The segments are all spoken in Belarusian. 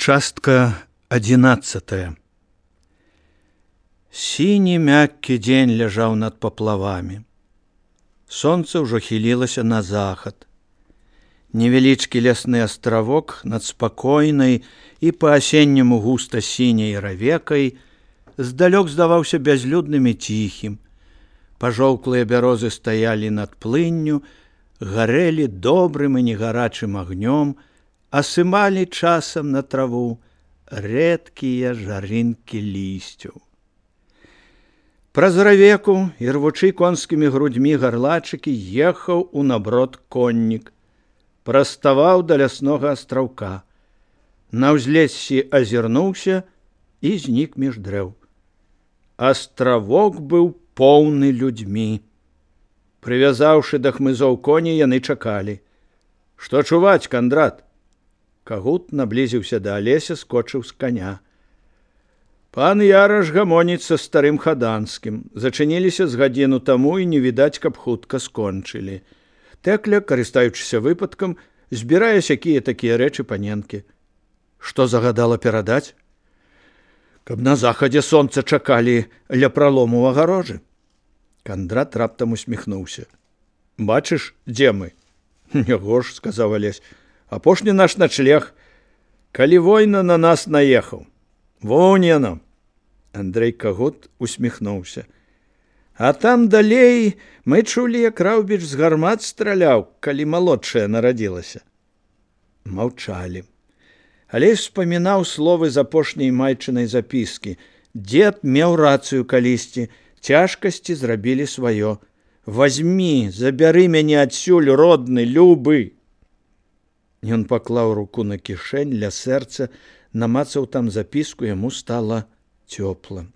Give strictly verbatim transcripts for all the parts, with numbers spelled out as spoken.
Частка одиннадцатая. Сіні мяккі дзень ляжаў над паплавамі. Сонце ўжо хілілася на захад. Невялічкі лясны астравок над спакойнай і па-асенняму густа сіняй равекай здалёк здаваўся бязлюдным і ціхім. Пажоўклыя бярозы стаялі над плынню, гарэлі добрым і негарачым агнём, асымалі часам на траву рэдкія жарынкі лісцяў. Праз равеку, ірвучы конскімі грудьмі гарлачыкі, ехаў у наброд коннік, праставаў да ляснога астраўка. На ўзлессі азірнуўся і знік між дрэў. Астравок быў поўны людзьмі. Прывязаўшы да хмызоў коні, яны чакалі. Што чуваць, Кандрат? Кагут наблізіўся да Алеся, скочыў з каня. Пан Яраш гамоніць са старым Хаданскім. Зачыніліся з гадзіну таму і не відаць, каб хутка скончылі. Тэкля, карыстаючыся выпадкам, збірае сякія такія рэчы паненкі. Што загадала перадаць? Каб на захадзе сонца чакалі ля пралому ў агарожы. Кандрат раптам усміхнуўся. Бачыш, дзе мы? Няго ж, сказаў Алесь. Апошні наш начлег, калі война на нас наехаў. Вон яно. Андрэй Кагут усміхнуўся. А там далей мы чулі, як Раўбіч з гармат страляў, калі малодшая нарадзілася. Маўчалі. Алесь успамінаў словы з апошняй майчынай запіскі. Дзед меў рацыю калісьці, цяжкасці зрабілі сваё. Вазьмі, забяры мяне адсюль, родны, любы. Ён паклаў руку на кішэнь ля сэрца, намацаў там запіску, яму стала цёпла.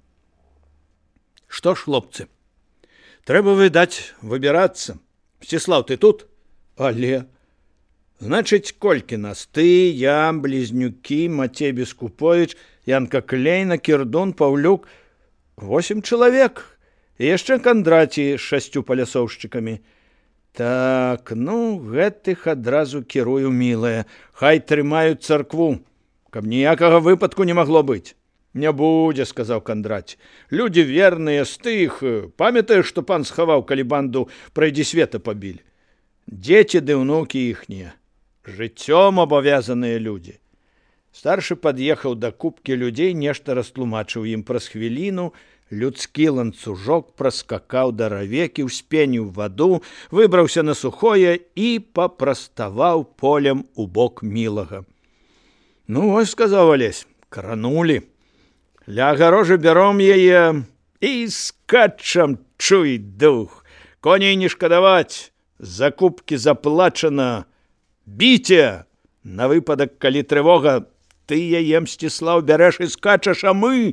Што ж, хлопцы, трэба, відаць, выбірацца. Мсціслаў, ты тут? Але... Значыць, колькі нас? Ты, я, блізнюкі, Мацей Бескуповіч, Янка Клейна, Кірдун, Паўлюк. Восем чалавек. І яшчэ Кандраці з шасцю палясоўшчыкамі. Так, ну, гэтых адразу кірую, мілая. Хай трымаюць царкву, каб ніякага выпадку не магло быць. Не будзе, сказаў Кандраці. Людзі верныя з тых. Памятаеш, што пан схаваў, калі банду прайдзісвета пабілі? Дзеці ды ўнукі іхнія. Жыццём абавязаныя людзі. Старшы пад'ехаў да купкі людзей, нешта растлумачыў ім праз хвіліну. Людскі ланцужок праскакаў да равекі, успеніў ваду, выбраўся на сухое і папраставаў полем у бок мілага. Ну, ось, сказаў Алесь, кранулі. Ля агарожы бяром яе і скачам, чуй дух. Коней не шкадаваць, закупкі заплачана. Біце! На выпадак, калі трывога, ты яе, Мсціслаў, бярэш і скачаш, а мы...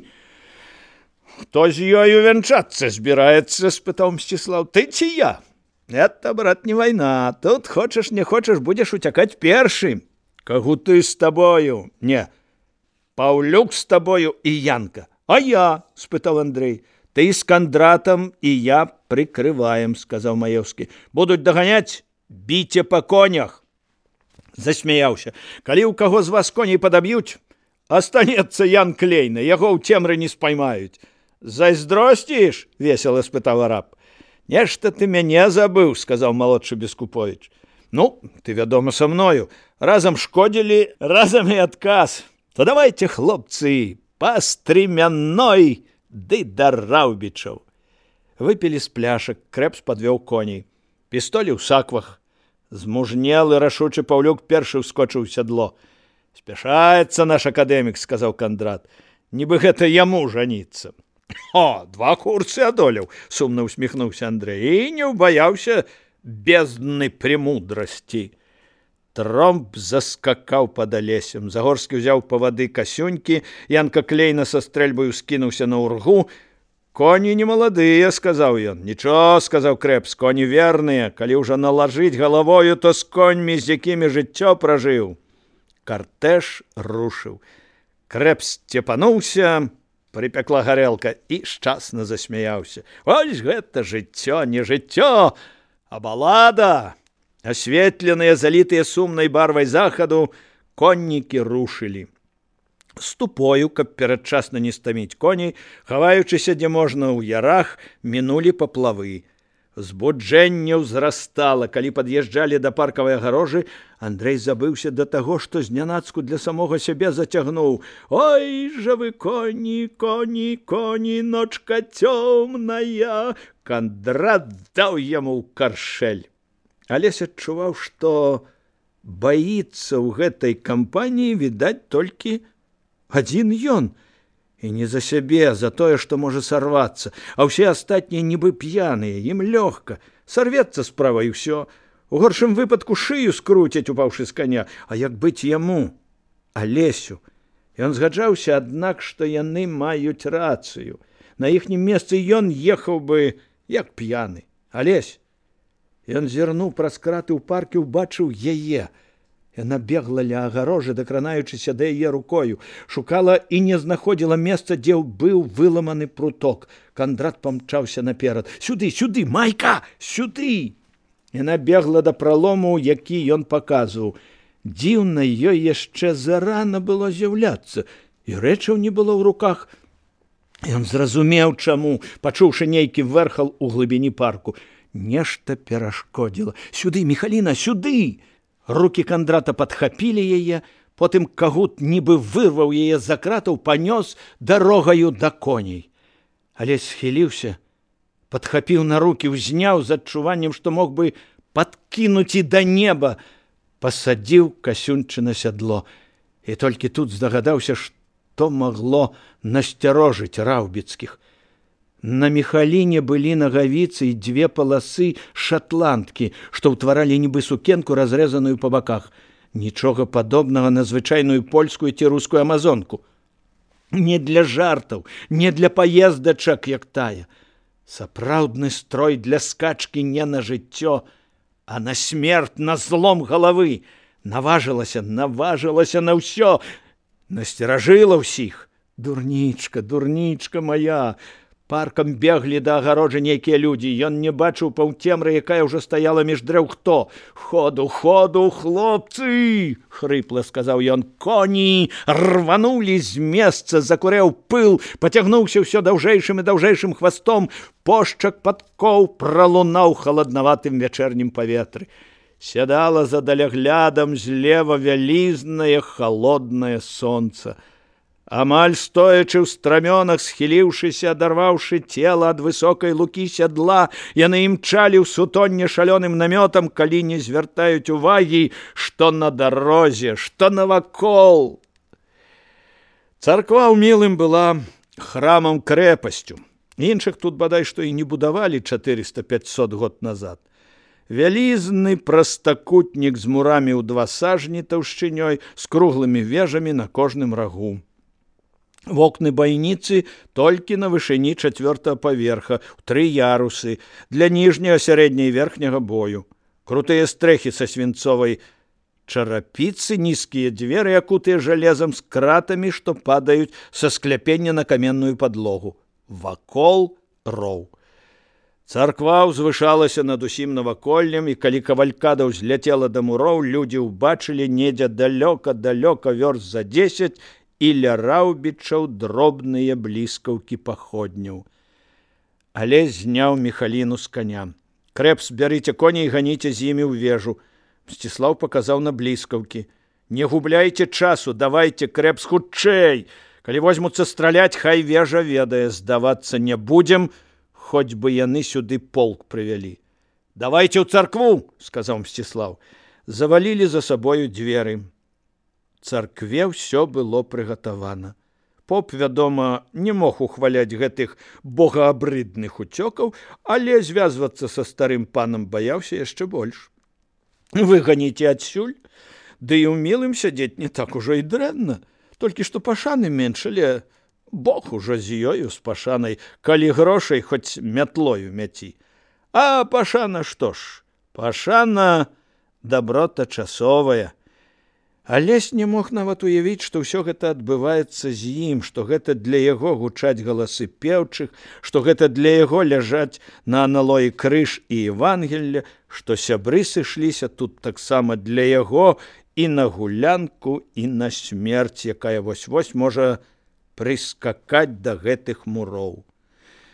Хто з ёю вянчацца збіраецца, спытаў Мсціслаў. Ты ці я? Это, брат, не вайна. Тут хочаш, не хочаш, будзеш уцякаць першы. Кагуты з табою. Не. Паўлюк з табою і Янка. А я, спытаў Андрэй. Ты з Кандратам і я прыкрываем, сказаў Маеўскі. Будуць даганяць, біце па конях. Засмяяўся. Калі ў каго з вас коней падаб'юць, астанецца Ян Клейна, яго ў цемры не спаймаюць. Зайздросціш? Весела спытаў араб. Нешта ты мяне забыў, сказаў малодшы Бескуповіч. Ну, ты, вядома, са мною. Разам шкодзілі, разам і адказ. То давайте, хлопцы, па стрымяной ды да Раўбічаў. Выпілі з пляшак, Крэпс падвёў коней. Пістолі ў саквах. Змужнелы рашучы Паўлюк першы ўскочыў у сядло. Спяшаецца наш акадэмік, сказаў Кандрат. Нібы гэта яму жаніцца. О, два курсы адолеў, сумна усміхнуўся Андрэй, і не ўбаяўся бездны премудрасці. Тромб заскакаў пад Алесем. Загорскі ўзяў павады касюнькі, Янка Клейна са стрэльбаю скінуўся на ўргу. Коні не маладыя, сказаў ён. Нічого, сказаў Крэпс, коні верныя. Калі ўжо налажыць галавою, то з коньмі, з якімі жыццё пражыў. Картэж рушыў. Крэпс цепануўся, прыпякла гарэлка і шчасна засмяяўся. Ось гэта жыццё, не жыццё, а балада. Асветленыя, залітыя сумнай барвай захаду, коннікі рушылі. З тупою, каб перадчасна не стаміць коней, хаваючыся, дзе можна ў ярах, мінулі паплавы. Збуджэнне ўзрастала. Калі пад'язджалі да паркавай агарожы, Андрэй забыўся да таго, што знянацку для самога сябе зацягнуў: «Ой жа вы коні, коні, коні, ночка цёмная!» Кандрат даў яму ў каршэль. Алесь адчуваў, што баіцца ў гэтай кампаніі, відаць, толькі адзін ён. І не за сябе, а за тое, што можа сарвацца. А ўсе астатнія нібы п'яныя, ім лёгка. Сарвецца справа і ўсё. У горшым выпадку шыю скруцяць, упаўшы з каня. А як быць яму, Алесю? Ён згаджаўся, аднак, што яны маюць рацыю. На іхнім месцы ён ехаў бы, як п'яны. Алесь! Ён зірнуў праз краты ў парке, убачыў яе. Яна бегла ля агарожы, дакранаючыся да яе рукою, шукала і не знаходзіла месца, дзе быў выламаны пруток. Кандрат памчаўся наперад. «Сюды, сюды, Майка, сюды!» Яна бегла да пралому, які ён паказваў. Дзіўна, ёй яшчэ зарана было з'яўляцца, і рэчаў не было ў руках. Ён зразумеў, чаму, пачуўшы нейкі вэрхал у глыбіні парку. Нешта перашкодзіла. «Сюды, Міхаліна, сюды!» Рукі Кандрата падхапілі яе, потым Кагут нібы вырваў яе з-за кратаў, панёс дарогаю да коней. Алесь схіліўся, падхапіў на рукі, узняў з адчуваннем, што мог бы падкінуць і да неба, пасадзіў Касюнчы на сядло. І толькі тут здагадаўся, што магло насцярожыць раўбіцкіх. На Міхаліне былі нагавіцы і дзве паласы шатландкі, што ўтваралі нібы сукенку, разрэзаную па баках. Нічога падобнага на звычайную польскую ці рускую амазонку. Не для жартаў, не для паездачак, як тая. Сапраўдны строй для скачкі не на жыццё, а на смерць, на злом галавы. Наважылася, наважылася на ўсё. Насцеражыла ўсіх. Дурнічка, дурнічка мая! Паркам беглі да агароджы нейкія людзі. Ён не бачыў паўцемры, якая ўжо стаяла між дрэў. Хто? «Ходу, ходу, хлопцы!» — хрыпла сказаў ён. Коні рванулі з месца, закурэў пыл, пацягнуўся ўсё даўжэйшым і даўжэйшым хвастом. Пошчак падкоў пралунаў халаднаватым вячэрнім паветры. Сядала за даляглядам злева вялізнае халоднае сонца. Амаль стоячы ў страмёнах, схіліўшыся, адарваўшы цела ад высокай лукі сядла, яны імчалі ў сутонне шалёным намётам, калі не звяртаюць увагі, што на дарозе, што навакол. Царква ў Мілым была храмам-крэпасцю. Іншых тут бадай што і не будавалі чатырыста-пяцьсот год назад. Вялізны прастакутнік з мурамі ў два сажні таўшчынёй, з круглымі вежамі на кожным рагу. Вокны байніцы толькі на вышыні чацвёртага паверха, у тры ярусы, для ніжняга, сярэдняга і верхняга бою. Крутыя стрэхі са свінцовай чарапіцы, нізкія дзверы, акутыя жалезам, з кратамі, што падаюць са скляпення на каменную падлогу. Вакол роў. Царква ўзвышалася над усім наваколлем, і калі кавалькада ўзляцела да муроў, людзі ўбачылі недзе далёка-далёка вёрст за дзесяць і ля раўбічаў дробныя бліскаўкі паходняў. Алесь зняў Міхаліну з каня. «Крэпс, бярыце коней і ганіце з імі ў вежу». Мсціслаў паказаў на бліскаўкі. «Не губляйце часу, давайце, Крэпс, хутчэй! Калі возьмуцца страляць, хай вежа ведае, здавацца не будзем, хоць бы яны сюды полк прывялі». «Давайце ў царкву!» — сказаў Мсціслаў. Завалілі за сабою дзверы. Царкве ўсё было прыгатавана. Поп, вядома, не мог ухваляць гэтых богаабрыдных уцёкаў, але звязвацца са старым панам баяўся яшчэ больш. «Выганіце адсюль, ды і ў Мілым сядзець не так ужо і дрэнна. Толькі што пашаны менш, але Бог ужо з ёю, з пашанай, калі грошай хоць мятлою мяці. А пашана што ж? Пашана даброта часовая». Алесь не мог нават уявіць, што ўсё гэта адбываецца з ім, што гэта для яго гучаць галасы пеўчых, што гэта для яго ляжаць на аналоі крыж і Евангелля, што сябры сышліся тут таксама для яго і на гулянку, і на смерць, якая вось-вось можа прыскакаць да гэтых муроў.